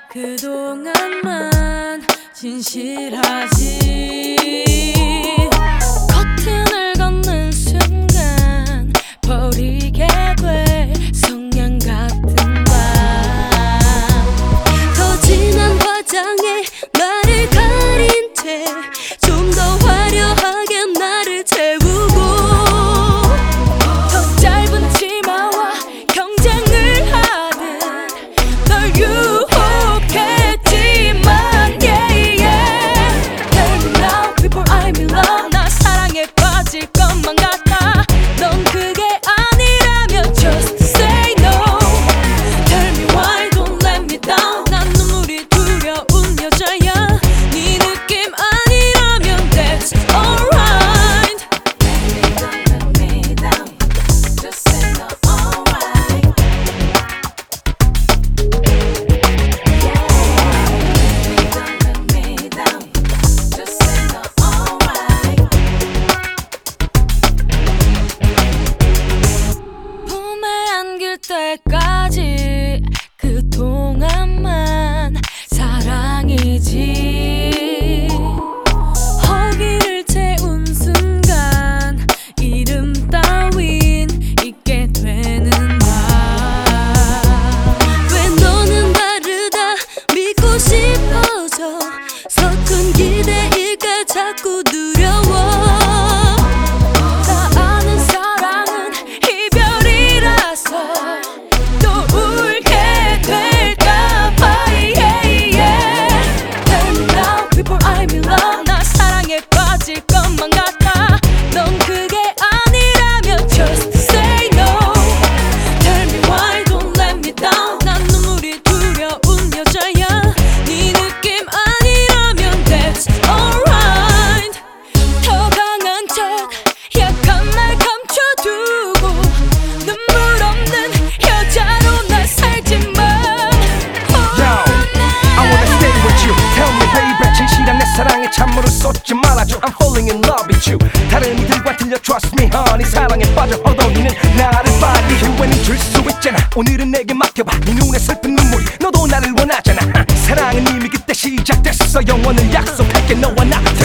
그동안만 진실하지. 커튼을 걷는 순간 버리게 될 성냥 같은 밤. 더 진한 화장에 나를 가린 채 좀 더 화려하게 나를 채우고, 더 짧은 치마와 경쟁을 하듯 널 유혹했지만, yeah, yeah. Tell me now before I'm in love. 나 사랑에 빠질 것만 같아. 넌 그게 아니라면 just say no. Tell me why don't let me down. 난 눈물이 두려운 여자야. 네 느낌 아니라면 that's alright. Baby don't let me down. Just say no, alright. Baby don't let me down. Just say no, alright. 품에 안길 때까지 그동안만 사랑이지. 허기를 채운 순간 이름 따윈 잊게 되는 날. 왜 너는 다르다 믿고 싶어져. 서툰 기대일까 자꾸 두려워. 다 아는 사랑은 이별이라서 또 울게 될까봐, yeah, yeah. Tell me now before I'm in love. 나 사랑에 빠질 것만 같아. 넌 그게 아니라면 just say no. Tell me why don't let me down. 난 눈물이 두려운 여자야. 네 느낌 아니라면 that's alright. 더 강한 척 약한 날 감춰두고 눈물 없는 여자로 날 살지만. Yo, I wanna stay with you. Tell me baby, 진실한 내 사랑에 찬물을 쏟지 말아줘. I'm falling in love with you. 다른 이들과 틀려 trust me honey. 사랑에 빠져 허덕이는 나를 봐. 이 후회는 줄 수 있잖아. 오늘은 내게 맡겨봐. 네 눈에 슬픈 눈물이 너도 나를 원하잖아. 사랑은 이미 그때 시작됐어. 영원을 약속할게 너와 나